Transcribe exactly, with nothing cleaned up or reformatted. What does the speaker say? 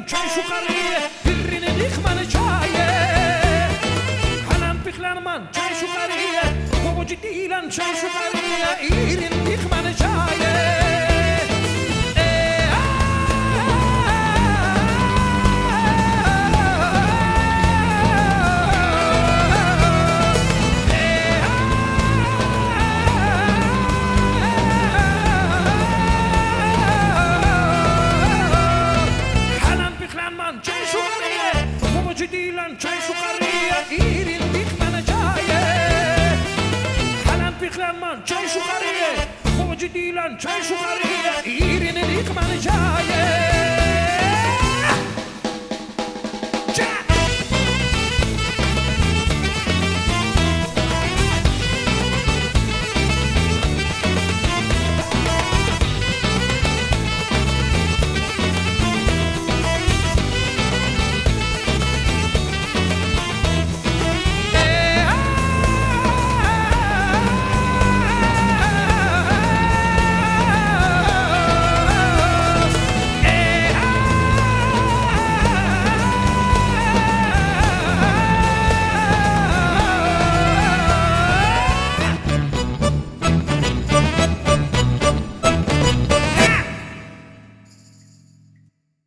چای شوخریه برین دیخ من چایه هنم بخلان من چای شوخریه بابوجی دیلن چای شوخریه ایرین دیخ من چایه دیلن چای شوخریه ایرین دیخ من چایه حالا بخلان من چای شوخریه بابوجی دیلن چای شوخریه ایرین دیخ من چایه